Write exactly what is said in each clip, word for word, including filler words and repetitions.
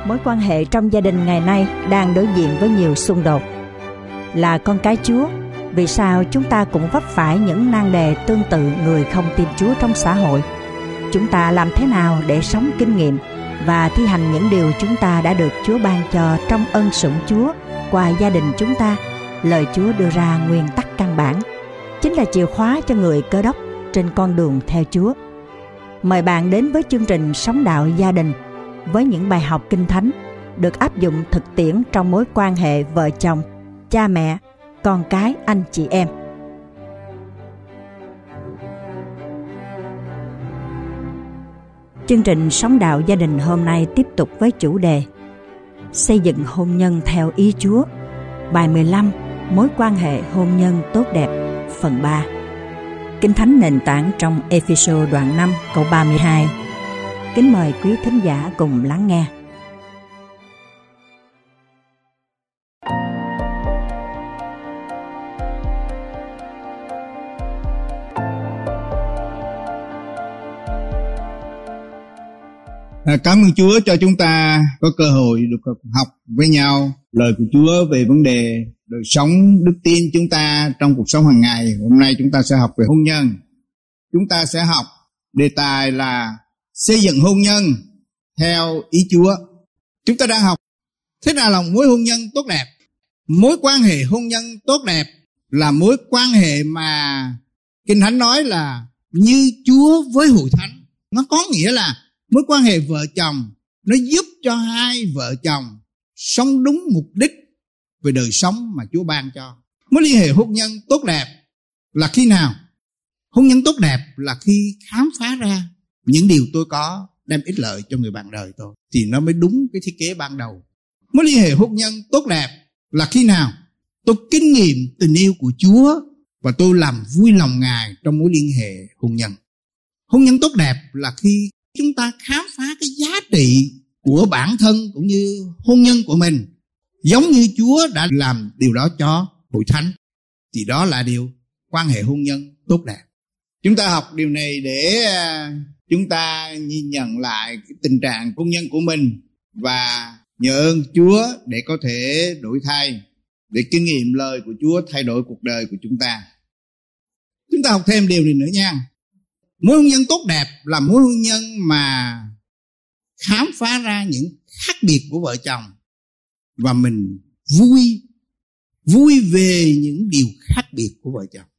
Mối quan hệ trong gia đình ngày nay đang đối diện với nhiều xung đột. Là con cái Chúa, vì sao chúng ta cũng vấp phải những nan đề tương tự người không tin Chúa trong xã hội? Chúng ta làm thế nào để sống kinh nghiệm và thi hành những điều chúng ta đã được Chúa ban cho trong ân sủng Chúa qua gia đình chúng ta? Lời Chúa đưa ra nguyên tắc căn bản, chính là chìa khóa cho người Cơ Đốc trên con đường theo Chúa. Mời bạn đến với chương trình Sống Đạo Gia Đình với những bài học Kinh Thánh được áp dụng thực tiễn trong mối quan hệ vợ chồng, cha mẹ, con cái, anh chị em. Chương trình Sống Đạo Gia Đình hôm nay tiếp tục với chủ đề Xây dựng hôn nhân theo ý Chúa. Bài mười lăm, Mối quan hệ hôn nhân tốt đẹp, phần ba. Kinh Thánh nền tảng trong Ê-phê-sô đoạn năm câu ba mươi hai. Kính mời quý thính giả cùng lắng nghe. À, cảm ơn Chúa cho chúng ta có cơ hội được học với nhau lời của Chúa về vấn đề đời sống đức tin chúng ta trong cuộc sống hàng ngày. Hôm nay chúng ta sẽ học về hôn nhân. Chúng ta sẽ học đề tài là xây dựng hôn nhân theo ý Chúa. Chúng ta đang học thế nào là mối hôn nhân tốt đẹp. Mối quan hệ hôn nhân tốt đẹp là mối quan hệ mà Kinh Thánh nói là như Chúa với hội thánh. Nó có nghĩa là mối quan hệ vợ chồng, nó giúp cho hai vợ chồng sống đúng mục đích về đời sống mà Chúa ban cho. Mối liên hệ hôn nhân tốt đẹp là khi nào? Hôn nhân tốt đẹp là khi khám phá ra những điều tôi có đem ích lợi cho người bạn đời tôi, thì nó mới đúng cái thiết kế ban đầu. Mối liên hệ hôn nhân tốt đẹp là khi nào? Tôi kinh nghiệm tình yêu của Chúa và tôi làm vui lòng Ngài trong mối liên hệ hôn nhân. Hôn nhân tốt đẹp là khi chúng ta khám phá cái giá trị của bản thân cũng như hôn nhân của mình, giống như Chúa đã làm điều đó cho hội thánh, thì đó là điều quan hệ hôn nhân tốt đẹp. Chúng ta học điều này để chúng ta nhìn nhận lại cái tình trạng hôn nhân của mình và nhờ ơn Chúa để có thể đổi thay, để kinh nghiệm lời của Chúa thay đổi cuộc đời của chúng ta. Chúng ta học thêm điều này nữa nha. Mối hôn nhân tốt đẹp là mối hôn nhân mà khám phá ra những khác biệt của vợ chồng và mình vui, vui về những điều khác biệt của vợ chồng.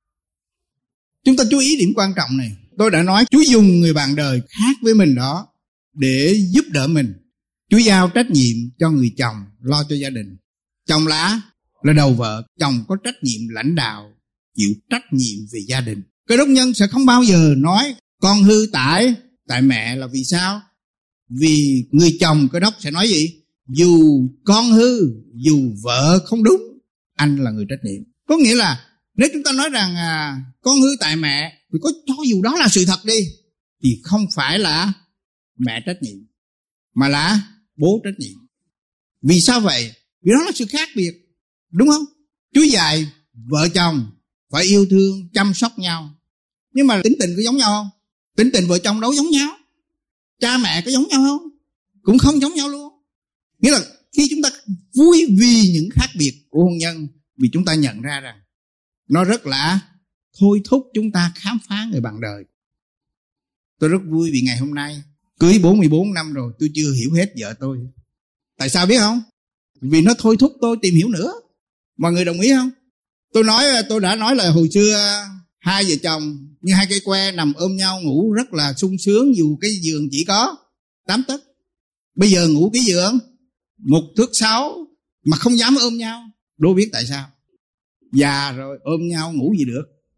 Chúng ta chú ý điểm quan trọng này. Tôi đã nói Chúa dùng người bạn đời khác với mình đó để giúp đỡ mình. Chúa giao trách nhiệm cho người chồng lo cho gia đình. Chồng là, là đầu vợ, chồng có trách nhiệm lãnh đạo, chịu trách nhiệm về gia đình. Cơ đốc nhân sẽ không bao giờ nói con hư tại tại mẹ, là vì sao? Vì người chồng Cơ đốc sẽ nói gì? Dù con hư, dù vợ không đúng, anh là người trách nhiệm. Có nghĩa là nếu chúng ta nói rằng à, con hư tại mẹ, thì có cho dù đó là sự thật đi, thì không phải là mẹ trách nhiệm, mà là bố trách nhiệm. Vì sao vậy? Vì đó là sự khác biệt, đúng không? Chúa dạy vợ chồng phải yêu thương, chăm sóc nhau. Nhưng mà tính tình có giống nhau không? Tính tình vợ chồng đâu giống nhau. Cha mẹ có giống nhau không? Cũng không giống nhau luôn. Nghĩa là khi chúng ta vui vì những khác biệt của hôn nhân, vì chúng ta nhận ra rằng nó rất là thôi thúc chúng ta khám phá người bạn đời. Tôi rất vui vì ngày hôm nay cưới bốn mươi bốn năm rồi, tôi chưa hiểu hết vợ tôi. Tại sao biết không? Vì nó thôi thúc tôi tìm hiểu nữa. Mọi người đồng ý không? Tôi nói, tôi đã nói là hồi xưa hai vợ chồng như hai cây que nằm ôm nhau ngủ rất là sung sướng, dù cái giường chỉ có tám tấc. Bây giờ ngủ cái giường một thước sáu mà không dám ôm nhau. Đố biết tại sao? Già rồi ôm nhau ngủ gì được.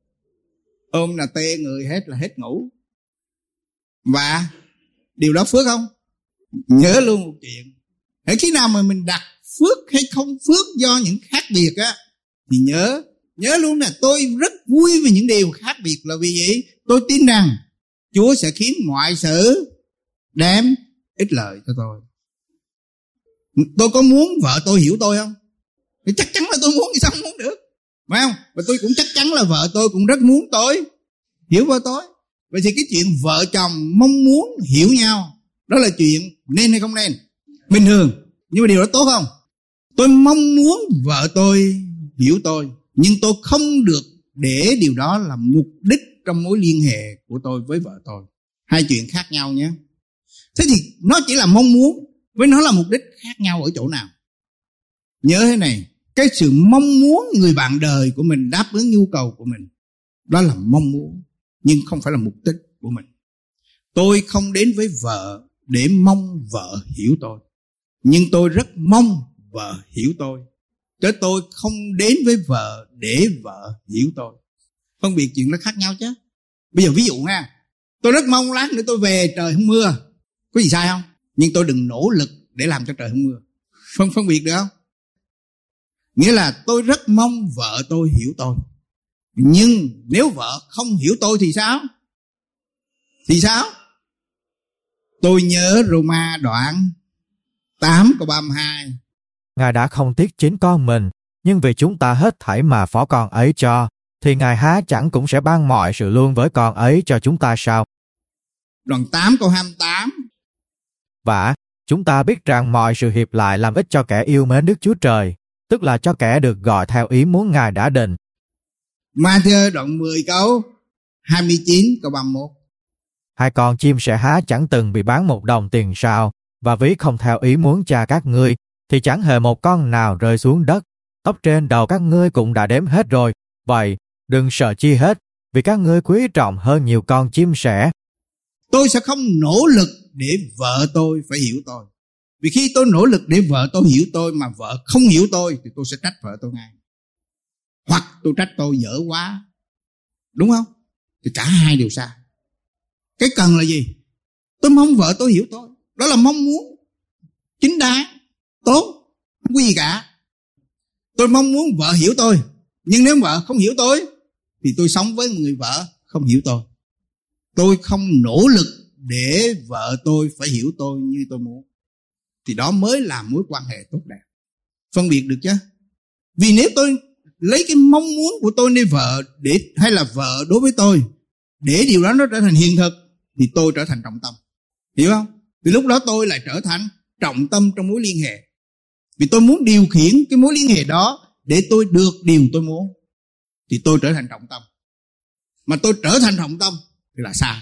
Ôm là tê người hết, là hết ngủ. Và điều đó phước không? Nhớ luôn một chuyện. Hễ khi nào mà mình đặt phước hay không phước do những khác biệt á, thì nhớ, nhớ luôn là tôi rất vui về những điều khác biệt. Là vì gì? Tôi tin rằng Chúa sẽ khiến mọi sự đem ích lợi cho tôi. Tôi có muốn vợ tôi hiểu tôi không? Thì chắc chắn là tôi muốn, thì sao không muốn được, phải không? Và tôi cũng chắc chắn là vợ tôi cũng rất muốn tôi hiểu vợ tôi. Vậy thì cái chuyện vợ chồng mong muốn hiểu nhau, đó là chuyện nên hay không nên? bình thường, nhưng mà điều đó tốt không? Tôi mong muốn vợ tôi hiểu tôi, nhưng tôi không được để điều đó là mục đích trong mối liên hệ của tôi với vợ tôi. Hai chuyện khác nhau nhé. Thế thì nó chỉ là mong muốn, với nó là mục đích khác nhau ở chỗ nào? Nhớ thế này, cái sự mong muốn người bạn đời của mình đáp ứng nhu cầu của mình, đó là mong muốn, nhưng không phải là mục đích của mình. Tôi không đến với vợ để mong vợ hiểu tôi, nhưng tôi rất mong vợ hiểu tôi. Chứ tôi không đến với vợ để vợ hiểu tôi. Phân biệt chuyện nó khác nhau chứ. Bây giờ ví dụ nha, tôi rất mong lát nữa tôi về trời không mưa, có gì sai không? Nhưng tôi đừng nỗ lực để làm cho trời không mưa. Phân phân biệt được không? Nghĩa là tôi rất mong vợ tôi hiểu tôi, nhưng nếu vợ không hiểu tôi thì sao? Thì sao? Tôi nhớ Roma đoạn tám câu ba mươi hai. Ngài đã không tiếc chính con mình, nhưng vì chúng ta hết thảy mà phó con ấy cho, thì Ngài há chẳng cũng sẽ ban mọi sự luôn với con ấy cho chúng ta sao? Đoạn tám câu hai mươi tám. Vả, chúng ta biết rằng mọi sự hiệp lại làm ích cho kẻ yêu mến Đức Chúa Trời, tức là cho kẻ được gọi theo ý muốn Ngài đã định. Ma-thi-ơ đoạn mười câu hai mươi chín câu ba mươi mốt. Hai con chim sẻ há chẳng từng bị bán một đồng tiền sao, và ví không theo ý muốn cha các ngươi, thì chẳng hề một con nào rơi xuống đất. Tóc trên đầu các ngươi cũng đã đếm hết rồi. Vậy đừng sợ chi hết, vì các ngươi quý trọng hơn nhiều con chim sẻ. Tôi sẽ không nỗ lực để vợ tôi phải hiểu tôi. Vì khi tôi nỗ lực để vợ tôi hiểu tôi mà vợ không hiểu tôi, thì tôi sẽ trách vợ tôi ngay. Hoặc tôi trách tôi dở quá. Đúng không? Thì cả hai đều sai. Cái cần là gì? Tôi mong vợ tôi hiểu tôi. Đó là mong muốn chính đáng, tốt, không có gì cả. Tôi mong muốn vợ hiểu tôi, nhưng nếu vợ không hiểu tôi, thì tôi sống với một người vợ không hiểu tôi. Tôi không nỗ lực để vợ tôi phải hiểu tôi như tôi muốn, thì đó mới là mối quan hệ tốt đẹp. Phân biệt được chứ? Vì nếu tôi lấy cái mong muốn của tôi nơi vợ để, hay là vợ đối với tôi, để điều đó nó trở thành hiện thực, thì tôi trở thành trọng tâm. Hiểu không? Thì lúc đó tôi lại trở thành trọng tâm trong mối liên hệ. Vì tôi muốn điều khiển cái mối liên hệ đó để tôi được điều tôi muốn, thì tôi trở thành trọng tâm. Mà tôi trở thành trọng tâm thì là sai.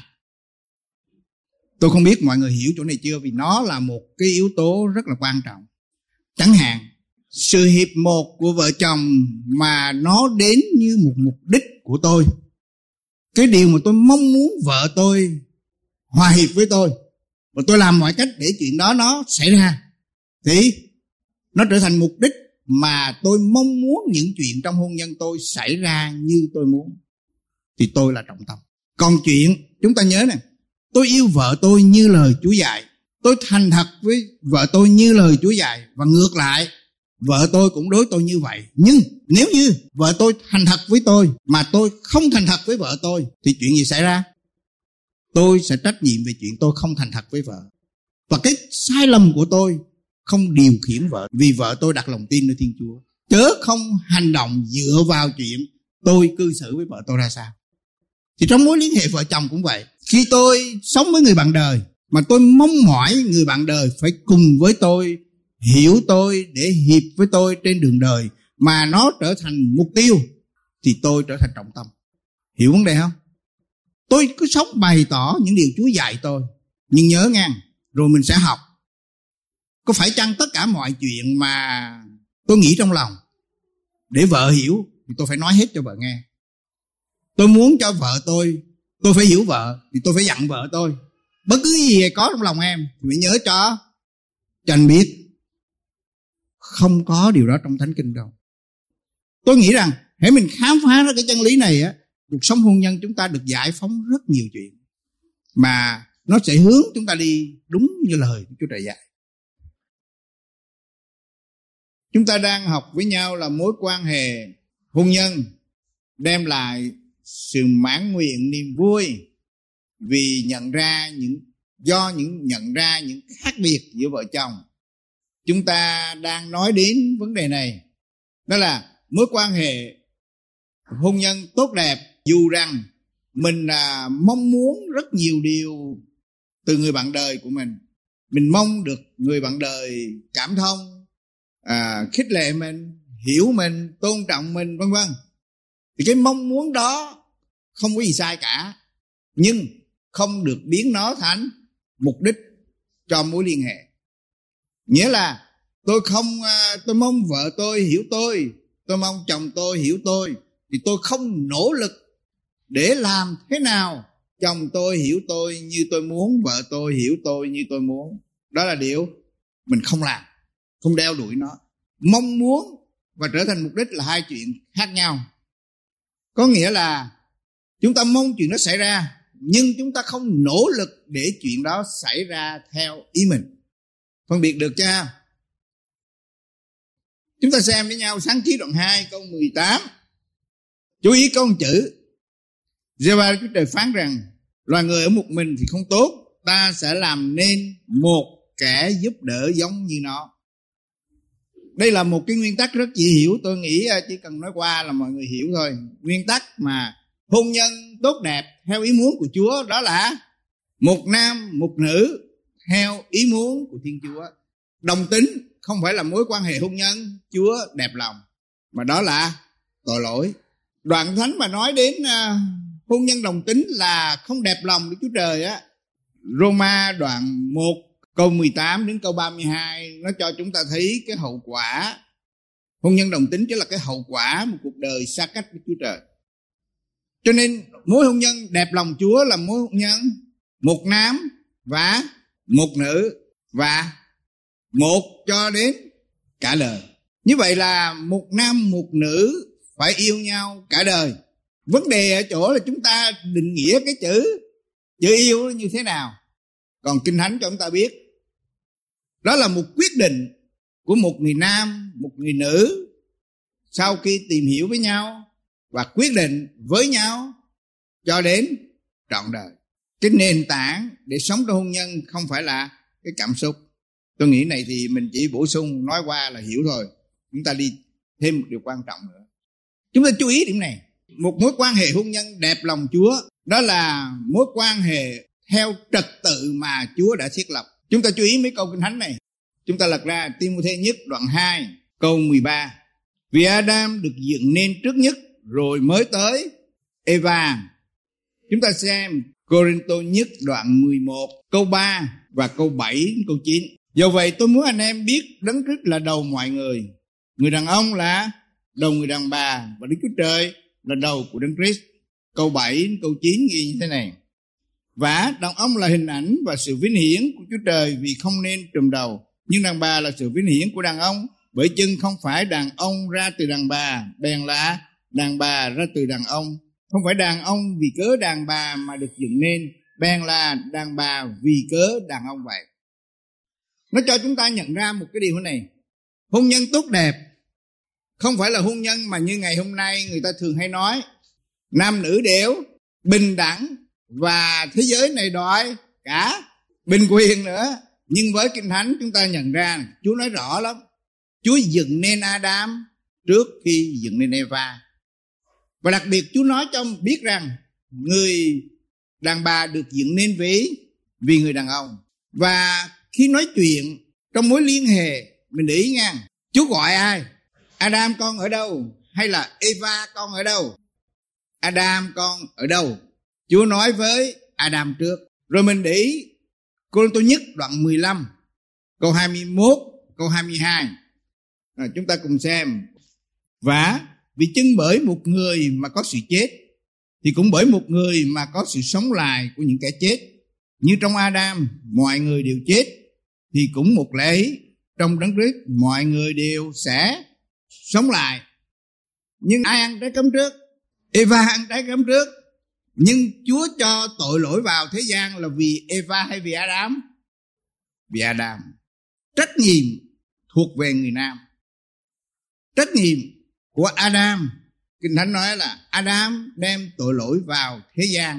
Tôi không biết mọi người hiểu chỗ này chưa, vì nó là một cái yếu tố rất là quan trọng. Chẳng hạn, sự hiệp một của vợ chồng mà nó đến như một mục đích của tôi, cái điều mà tôi mong muốn vợ tôi hòa hiệp với tôi, và tôi làm mọi cách để chuyện đó nó xảy ra, thì nó trở thành mục đích mà tôi mong muốn những chuyện trong hôn nhân tôi xảy ra như tôi muốn, thì tôi là trọng tâm. Còn chuyện, chúng ta nhớ nè, tôi yêu vợ tôi như lời Chúa dạy, tôi thành thật với vợ tôi như lời Chúa dạy, và ngược lại, vợ tôi cũng đối tôi như vậy. Nhưng nếu như vợ tôi thành thật với tôi mà tôi không thành thật với vợ tôi, thì chuyện gì xảy ra? Tôi sẽ trách nhiệm về chuyện tôi không thành thật với vợ. Và cái sai lầm của tôi không điều khiển vợ, vì vợ tôi đặt lòng tin nơi Thiên Chúa, chớ không hành động dựa vào chuyện tôi cư xử với vợ tôi ra sao. Thì trong mối liên hệ vợ chồng cũng vậy. Khi tôi sống với người bạn đời mà tôi mong mỏi người bạn đời phải cùng với tôi, hiểu tôi để hiệp với tôi trên đường đời, mà nó trở thành mục tiêu, thì tôi trở thành trọng tâm. Hiểu vấn đề không? Tôi cứ sống bày tỏ những điều Chúa dạy tôi, nhưng nhớ nha, rồi mình sẽ học. Có phải chăng tất cả mọi chuyện mà tôi nghĩ trong lòng để vợ hiểu thì tôi phải nói hết cho vợ nghe? Tôi muốn cho vợ tôi, tôi phải hiểu vợ, thì tôi phải dặn vợ tôi. Bất cứ gì có trong lòng em thì phải nhớ cho cho anh biết. Không có điều đó trong Thánh Kinh đâu. Tôi nghĩ rằng hãy mình khám phá ra cái chân lý này á, cuộc sống hôn nhân chúng ta được giải phóng rất nhiều chuyện, mà nó sẽ hướng chúng ta đi đúng như lời của Chúa Trời dạy. Chúng ta đang học với nhau là mối quan hệ hôn nhân đem lại sự mãn nguyện, niềm vui, vì nhận ra những do những nhận ra những khác biệt giữa vợ chồng. Chúng ta đang nói đến vấn đề này, đó là mối quan hệ hôn nhân tốt đẹp, dù rằng mình à, mong muốn rất nhiều điều từ người bạn đời của mình, mình mong được người bạn đời cảm thông, à, khích lệ mình, hiểu mình, tôn trọng mình, vân vân. Thì cái mong muốn đó không có gì sai cả, nhưng không được biến nó thành mục đích cho mối liên hệ. Nghĩa là tôi không, tôi mong vợ tôi hiểu tôi, tôi mong chồng tôi hiểu tôi, thì tôi không nỗ lực để làm thế nào chồng tôi hiểu tôi như tôi muốn, vợ tôi hiểu tôi như tôi muốn. Đó là điều mình không làm, không đeo đuổi nó. Mong muốn và trở thành mục đích là hai chuyện khác nhau. Có nghĩa là chúng ta mong chuyện đó xảy ra, nhưng chúng ta không nỗ lực để chuyện đó xảy ra theo ý mình. Phân biệt được chưa? Chúng ta xem với nhau Sáng Chí đoạn hai câu mười tám. Chú ý câu chữ: Giê-hô-va Chúa Trời phán rằng, loài người ở một mình thì không tốt, ta sẽ làm nên một kẻ giúp đỡ giống như nó. Đây là một cái nguyên tắc rất dễ hiểu, tôi nghĩ chỉ cần nói qua là mọi người hiểu thôi. Nguyên tắc mà hôn nhân tốt đẹp theo ý muốn của Chúa, đó là một nam một nữ theo ý muốn của Thiên Chúa. Đồng tính không phải là mối quan hệ hôn nhân Chúa đẹp lòng, mà đó là tội lỗi. Đoạn Thánh mà nói đến uh, hôn nhân đồng tính là không đẹp lòng Đức Chúa Trời á, Roma đoạn một câu mười tám đến câu ba mươi hai, nó cho chúng ta thấy cái hậu quả. Hôn nhân đồng tính chính là cái hậu quả một cuộc đời xa cách với Chúa Trời. Cho nên mối hôn nhân đẹp lòng Chúa là mối hôn nhân một nam và một nữ, và một cho đến cả đời. Như vậy là một nam một nữ phải yêu nhau cả đời. Vấn đề ở chỗ là chúng ta định nghĩa cái chữ chữ yêu như thế nào. Còn Kinh Thánh cho chúng ta biết đó là một quyết định của một người nam, một người nữ sau khi tìm hiểu với nhau và quyết định với nhau cho đến trọn đời. Cái nền tảng để sống trong hôn nhân không phải là cái cảm xúc. Tôi nghĩ này thì mình chỉ bổ sung nói qua là hiểu thôi. Chúng ta đi thêm một điều quan trọng nữa. Chúng ta chú ý điểm này. Một mối quan hệ hôn nhân đẹp lòng Chúa, đó là mối quan hệ theo trật tự mà Chúa đã thiết lập. Chúng ta chú ý mấy câu Kinh Thánh này. Chúng ta lật ra Ti-mô-thê nhất đoạn hai câu mười ba. Vì Adam được dựng nên trước nhất, rồi mới tới Eva. Chúng ta xem Cô-rinh-tô nhất đoạn mười một câu ba và câu bảy câu chín. Do vậy tôi muốn anh em biết Đấng Christ là đầu mọi người. Người đàn ông là đầu người đàn bà, và Đức Chúa Trời là đầu của Đấng Christ. Câu bảy câu chín ghi như thế này: và đàn ông là hình ảnh và sự vinh hiển của Chúa Trời, vì không nên trùm đầu. Nhưng đàn bà là sự vinh hiển của đàn ông, bởi chưng không phải đàn ông ra từ đàn bà, bèn là đàn bà ra từ đàn ông. Không phải đàn ông vì cớ đàn bà mà được dựng nên, bèn là đàn bà vì cớ đàn ông vậy. Nó cho chúng ta nhận ra một cái điều này. Hôn nhân tốt đẹp không phải là hôn nhân mà như ngày hôm nay người ta thường hay nói nam nữ đều bình đẳng, và thế giới này đòi cả bình quyền nữa. Nhưng với Kinh Thánh chúng ta nhận ra Chúa nói rõ lắm. Chúa dựng nên Adam trước khi dựng nên Eva. Và đặc biệt Chúa nói cho biết rằng người đàn bà được dựng nên vì, vì người đàn ông. Và khi nói chuyện trong mối liên hệ, mình để ý nha, Chúa gọi ai? Adam con ở đâu? Hay là Eva con ở đâu? Adam con ở đâu? Chúa nói với Adam trước. Rồi mình để ý Cô-rinh-tô nhất đoạn mười lăm câu hai mươi mốt câu hai mươi hai. À, chúng ta cùng xem. Và vì chưng bởi một người mà có sự chết, thì cũng bởi một người mà có sự sống lại của những kẻ chết. Như trong Adam mọi người đều chết, thì cũng một lẽ ấy, trong Đấng Christ mọi người đều sẽ sống lại. Nhưng ai ăn trái cấm trước? Eva ăn trái cấm trước. Nhưng Chúa cho tội lỗi vào thế gian là vì Eva hay vì Adam? Vì Adam. Trách nhiệm thuộc về người nam. Trách nhiệm của Adam, Kinh Thánh nói là Adam đem tội lỗi vào thế gian.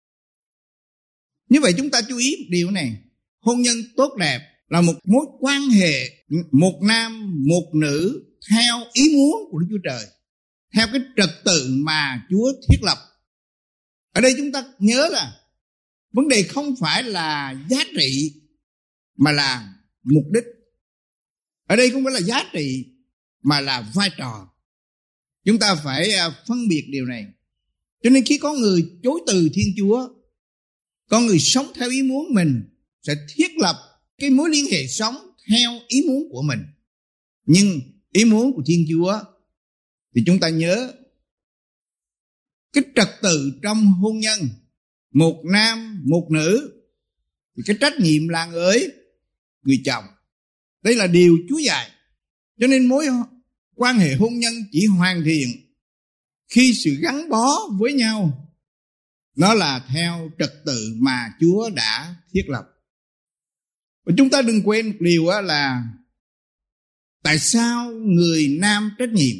Như vậy chúng ta chú ý một điều này. Hôn nhân tốt đẹp là một mối quan hệ một nam một nữ theo ý muốn của Đức Chúa Trời, theo cái trật tự mà Chúa thiết lập. Ở đây chúng ta nhớ là vấn đề không phải là giá trị mà là mục đích. Ở đây không phải là giá trị mà là vai trò. Chúng ta phải phân biệt điều này. Cho nên khi có người chối từ Thiên Chúa, có người sống theo ý muốn mình, sẽ thiết lập cái mối liên hệ sống theo ý muốn của mình. Nhưng ý muốn của Thiên Chúa thì chúng ta nhớ cái trật tự trong hôn nhân, một nam một nữ, thì cái trách nhiệm là người người chồng. Đây là điều Chúa dạy. Cho nên mối quan hệ hôn nhân chỉ hoàn thiện khi sự gắn bó với nhau nó là theo trật tự mà Chúa đã thiết lập. Và chúng ta đừng quên một điều là tại sao người nam trách nhiệm.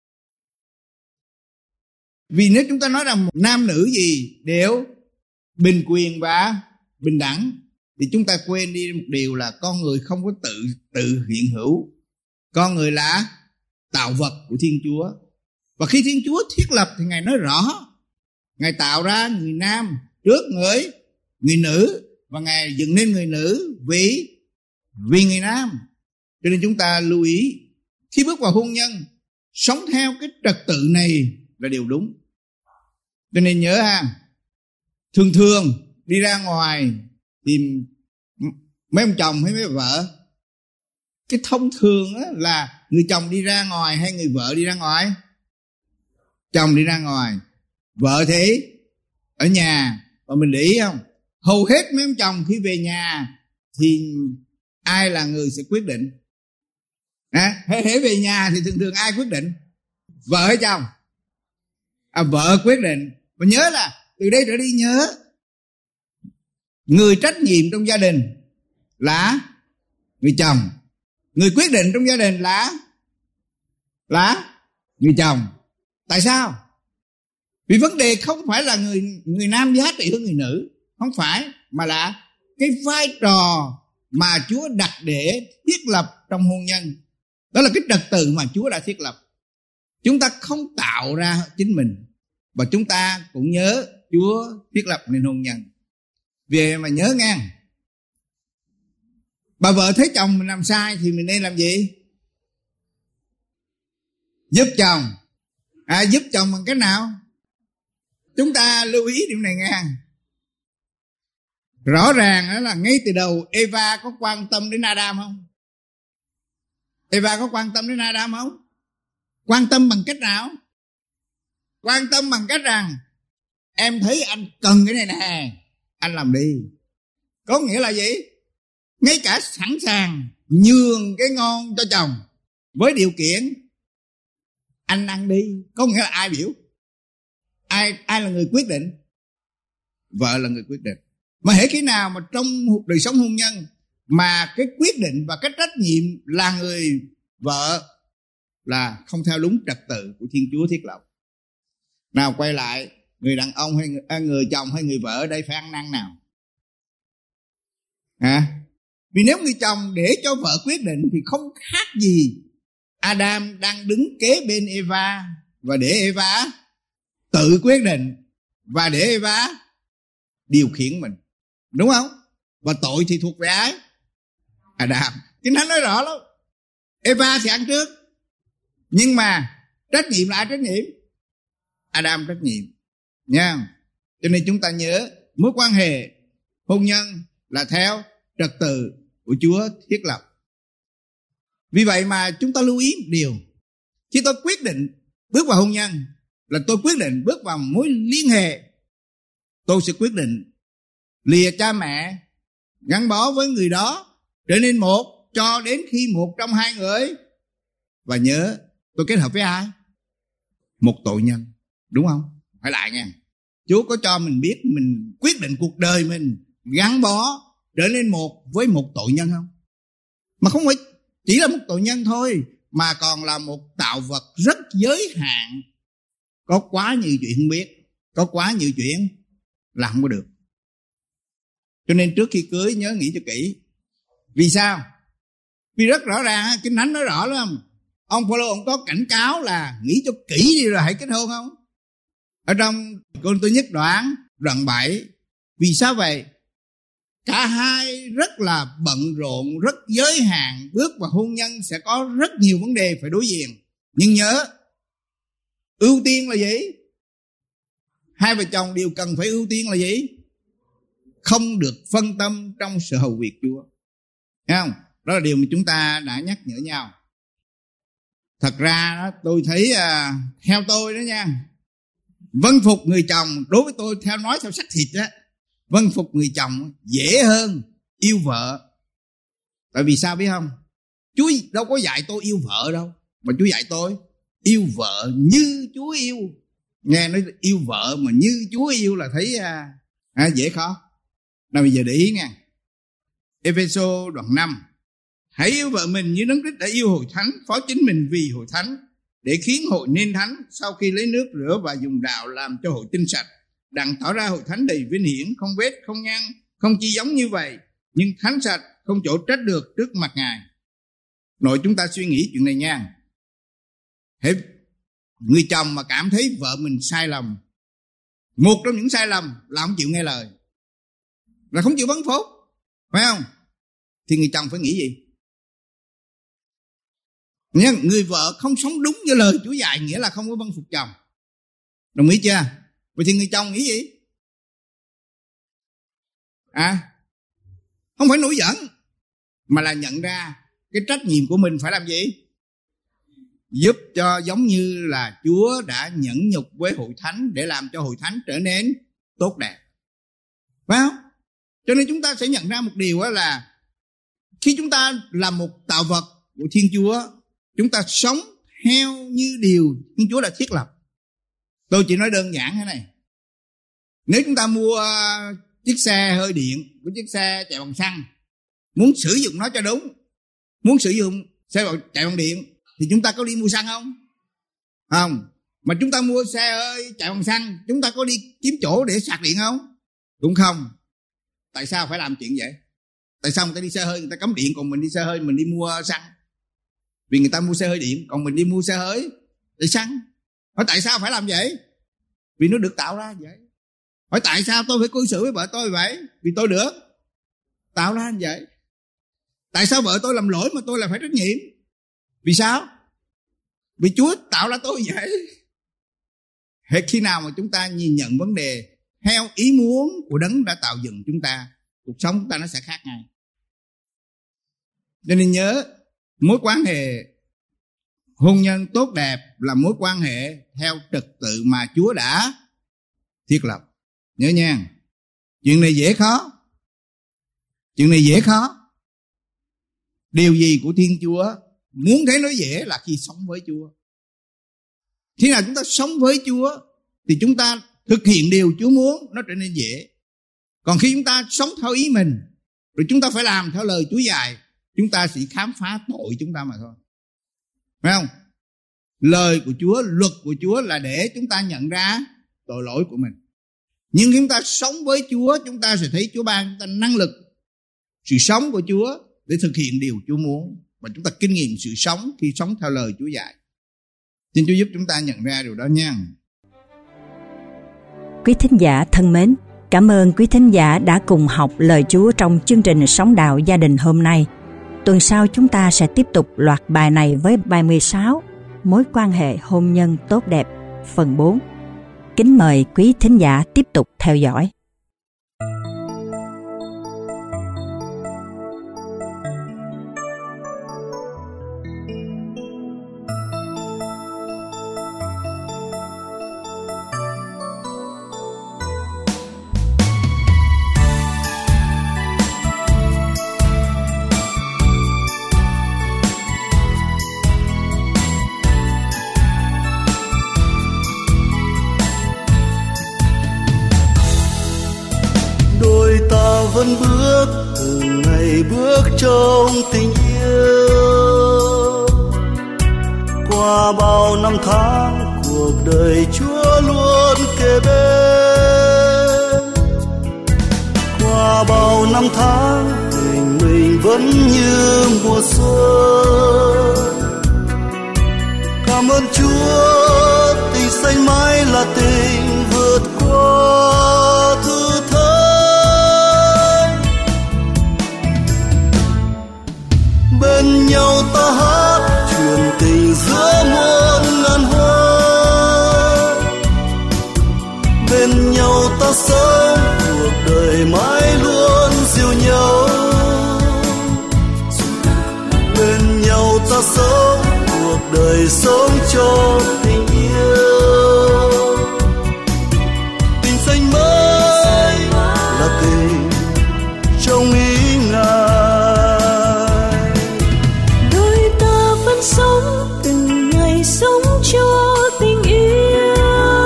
Vì nếu chúng ta nói rằng nam nữ gì đều bình quyền và bình đẳng, thì chúng ta quên đi một điều là con người không có tự tự hiện hữu. Con người là tạo vật của Thiên Chúa. Và khi Thiên Chúa thiết lập thì Ngài nói rõ, Ngài tạo ra người nam trước người người nữ, và Ngài dựng nên người nữ vì vì người nam. Cho nên chúng ta lưu ý, khi bước vào hôn nhân, sống theo cái trật tự này là điều đúng. Cho nên nhớ ha, thường thường đi ra ngoài tìm mấy ông chồng hay mấy vợ, cái thông thường là người chồng đi ra ngoài hay người vợ đi ra ngoài? Chồng đi ra ngoài, vợ thì ở nhà. Và mình để ý không, hầu hết mấy ông chồng khi về nhà thì ai là người sẽ quyết định? À, hễ về nhà thì thường thường ai quyết định? Vợ hay chồng? À, vợ quyết định. Và nhớ là từ đây trở đi nhớ, người trách nhiệm trong gia đình là người chồng, người quyết định trong gia đình là là người chồng. Tại sao? Vì vấn đề không phải là người người nam giá trị hơn người nữ, không phải, mà là cái vai trò mà Chúa đặt để thiết lập trong hôn nhân. Đó là cái trật tự mà Chúa đã thiết lập. Chúng ta không tạo ra chính mình, và chúng ta cũng nhớ Chúa thiết lập nên hôn nhân. Vì mà nhớ nghe, bà vợ thấy chồng mình làm sai thì mình nên làm gì? Giúp chồng. À, giúp chồng bằng cách nào? Chúng ta lưu ý điểm này nghe. Rõ ràng đó là ngay từ đầu Eva có quan tâm đến Adam không? Eva có quan tâm đến Adam không? Quan tâm bằng cách nào? Quan tâm bằng cách rằng em thấy anh cần cái này nè, anh làm đi. Có nghĩa là gì? Ngay cả sẵn sàng nhường cái ngon cho chồng với điều kiện anh ăn đi. Có nghĩa là ai biểu? Ai ai là người quyết định? Vợ là người quyết định. Mà hễ khi nào mà trong đời sống hôn nhân mà cái quyết định và cái trách nhiệm là người vợ, là không theo đúng trật tự của Thiên Chúa thiết lập. Nào quay lại, người đàn ông hay người, à, người chồng hay người vợ ở đây phải ăn năn nào? À, vì nếu người chồng để cho vợ quyết định thì không khác gì Adam đang đứng kế bên Eva và để Eva tự quyết định và để Eva điều khiển mình, đúng không? Và tội thì thuộc về ai? Adam. Kinh Thánh nói rõ lắm. Eva thì ăn trước, nhưng mà trách nhiệm là ai trách nhiệm? Adam trách nhiệm nha. Cho nên chúng ta nhớ mối quan hệ hôn nhân là theo trật tự của Chúa thiết lập. Vì vậy mà chúng ta lưu ý một điều, khi tôi quyết định bước vào hôn nhân là tôi quyết định bước vào mối liên hệ. Tôi sẽ quyết định lìa cha mẹ, gắn bó với người đó, trở nên một cho đến khi một trong hai người. Và nhớ, tôi kết hợp với ai? Một tội nhân, đúng không? Phải lại nha. Chúa có cho mình biết mình quyết định cuộc đời mình gắn bó trở nên một với một tội nhân không? Mà không phải chỉ là một tội nhân thôi, mà còn là một tạo vật rất giới hạn. Có quá nhiều chuyện không biết, có quá nhiều chuyện là không có được. Cho nên trước khi cưới nhớ nghĩ cho kỹ. Vì sao? Vì rất rõ ràng, Kinh Thánh nói rõ lắm. Ông Phaolô ông có cảnh cáo là nghĩ cho kỹ đi rồi hãy kết hôn không? Ở trong Cô-rinh-tô nhất đoạn đoạn bảy. Vì sao vậy? cả hai rất là bận rộn, rất giới hạn, bước vào hôn nhân sẽ có rất nhiều vấn đề phải đối diện. Nhưng nhớ, ưu tiên là gì? Hai vợ chồng đều cần phải ưu tiên là gì? Không được phân tâm trong sự hầu việc Chúa. Thấy không? Đó là điều mà chúng ta đã nhắc nhở nhau. Thật ra đó, tôi thấy à, theo tôi đó nha, vâng phục người chồng, đối với tôi theo nói theo xác thịt á, vâng phục người chồng dễ hơn yêu vợ. Tại vì sao biết không? Chúa đâu có dạy tôi yêu vợ đâu, mà Chúa dạy tôi yêu vợ như Chúa yêu. Nghe nói yêu vợ mà như Chúa yêu là thấy à, à, dễ khó. Nào bây giờ để ý nha, Ê-phê-sô đoạn năm: hãy yêu vợ mình như Đấng Christ đã yêu hội thánh, phó chính mình vì hội thánh, để khiến hội nên thánh, sau khi lấy nước rửa và dùng đạo làm cho hội tinh sạch, đặng tỏ ra hội thánh đầy vinh hiển, không vết, không nhăn, không chi giống như vậy, nhưng thánh sạch, không chỗ trách được trước mặt Ngài. Nội chúng ta suy nghĩ chuyện này nha. Hễ người chồng mà cảm thấy vợ mình sai lầm, một trong những sai lầm là không chịu nghe lời, là không chịu vâng phục, phải không? Thì người chồng phải nghĩ gì? Nha, người vợ không sống đúng với lời Chúa dạy nghĩa là không có vâng phục chồng. Đồng ý chưa? Vậy thì người chồng nghĩ gì? À, không phải nổi giận, mà là nhận ra cái trách nhiệm của mình phải làm gì? Giúp cho giống như là Chúa đã nhẫn nhục với hội thánh để làm cho hội thánh trở nên tốt đẹp. Phải không? Cho nên chúng ta sẽ nhận ra một điều đó là khi chúng ta là một tạo vật của Thiên Chúa, chúng ta sống theo như điều Thiên Chúa đã thiết lập. Tôi chỉ nói đơn giản thế này. Nếu chúng ta mua chiếc xe hơi điện với chiếc xe chạy bằng xăng, muốn sử dụng nó cho đúng, muốn sử dụng xe chạy bằng điện, thì chúng ta có đi mua xăng không? Không. Mà chúng ta mua xe hơi chạy bằng xăng, chúng ta có đi kiếm chỗ để sạc điện không? Cũng không. Tại sao phải làm chuyện vậy? Tại sao người ta đi xe hơi người ta cấm điện, còn mình đi xe hơi mình đi mua xăng? Vì người ta mua xe hơi điện, còn mình đi mua xe hơi để xăng. Hỏi tại sao phải làm vậy? Vì nó được tạo ra vậy. Hỏi tại sao tôi phải cư xử với vợ tôi vậy? Vì tôi được tạo ra như vậy. Tại sao vợ tôi làm lỗi mà tôi là phải trách nhiệm? Vì sao? Vì Chúa tạo ra tôi vậy. Hết khi nào mà chúng ta nhìn nhận vấn đề theo ý muốn của Đấng đã tạo dựng chúng ta, cuộc sống chúng ta nó sẽ khác ngay. Cho nên nhớ, mối quan hệ hôn nhân tốt đẹp là mối quan hệ theo trật tự mà Chúa đã thiết lập. Nhớ nha, chuyện này dễ khó. Chuyện này dễ khó. Điều gì của Thiên Chúa muốn thấy nó dễ là khi sống với Chúa. Khi nào chúng ta sống với Chúa thì chúng ta thực hiện điều Chúa muốn, nó trở nên dễ. Còn khi chúng ta sống theo ý mình, rồi chúng ta phải làm theo lời Chúa dạy, chúng ta sẽ khám phá tội chúng ta mà thôi. Phải không? Lời của Chúa, luật của Chúa là để chúng ta nhận ra tội lỗi của mình. Nhưng khi chúng ta sống với Chúa, chúng ta sẽ thấy Chúa ban chúng ta năng lực, sự sống của Chúa để thực hiện điều Chúa muốn. Và chúng ta kinh nghiệm sự sống khi sống theo lời Chúa dạy. Xin Chúa giúp chúng ta nhận ra điều đó nha. Quý thính giả thân mến, cảm ơn quý thính giả đã cùng học lời Chúa trong chương trình Sống Đạo Gia Đình hôm nay. Tuần sau chúng ta sẽ tiếp tục loạt bài này với bài mười sáu, Mối quan hệ hôn nhân tốt đẹp, phần bốn. Kính mời quý thính giả tiếp tục theo dõi. vẫn bước từng ngày bước trong tình yêu. Qua bao năm tháng cuộc đời Chúa luôn kề bên. Qua bao năm tháng tình mình vẫn như mùa xuân. Cảm ơn Chúa, tình xanh mãi là tình vượt qua thử thách. ta hát truyền tình giữa muôn ngàn hoa, bên nhau ta sống cuộc đời mãi luôn dìu nhau, bên nhau ta sống cuộc đời sống cho tình yêu. Tình xanh mới là tình trong ý Ngài, đôi ta vẫn sống từng ngày sống cho tình yêu.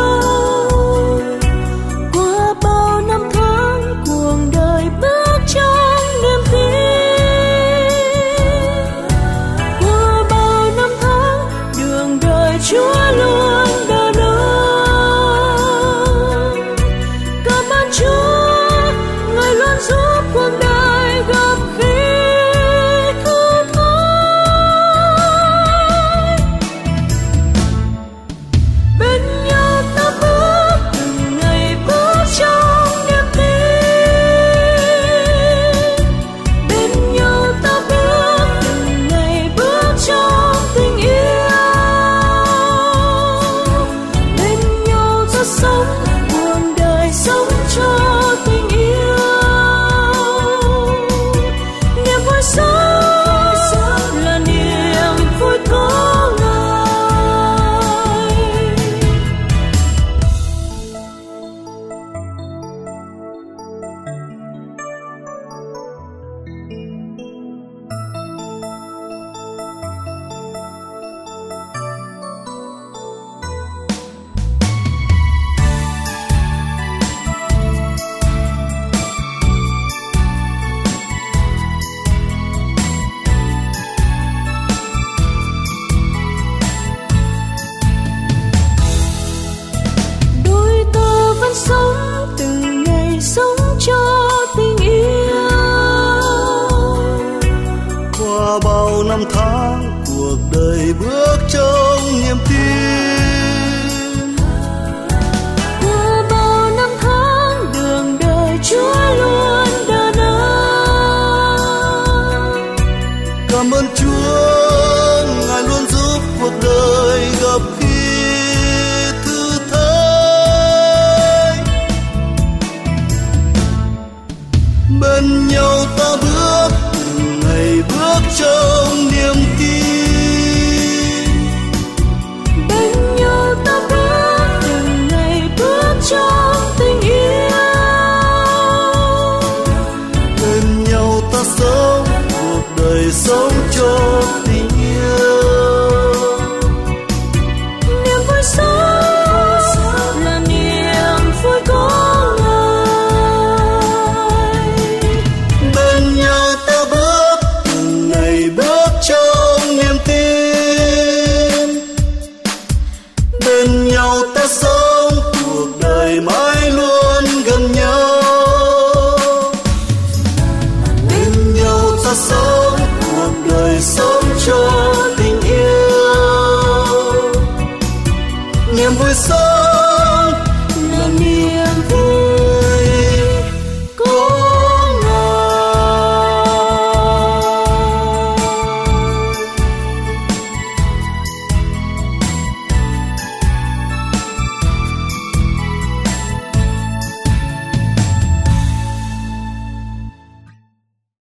Qua bao năm tháng cuộc đời bước trong niềm tin, qua bao năm tháng đường đời Chúa luôn đỡ đón. Cảm ơn Chúa, Ngài luôn giúp cuộc đời gặp khi thử thách. Bên nhau ta bước từng ngày bước trong niềm tin, bên nhau ta bước từng ngày bước trong tình yêu, bên nhau ta sống cuộc đời sống cho tình yêu. Niềm vui sống là niềm vui có Ngài. Đôi ta vẫn sống từng ngày sống cho tình yêu. qua bao năm tháng cuộc đời bước trong niềm tin, Qua bao năm tháng đường đời Chúa luôn đỡ đón. cảm ơn Chúa, Ngài luôn giúp cuộc đời gặp khi thử thách. Bên nhau ta bước từng ngày bước trong niềm tin, Bên nhau ta bước từng ngày bước trong tình yêu, bên nhau ta sống cuộc đời sống cho tình yêu. niềm vui sống là niềm vui có Ngài. Bên nhau ta bước từng ngày bước trong niềm tin, bên nhau ta sống cuộc đời mãi luôn gần nhau, bên nhau ta sống cuộc đời sống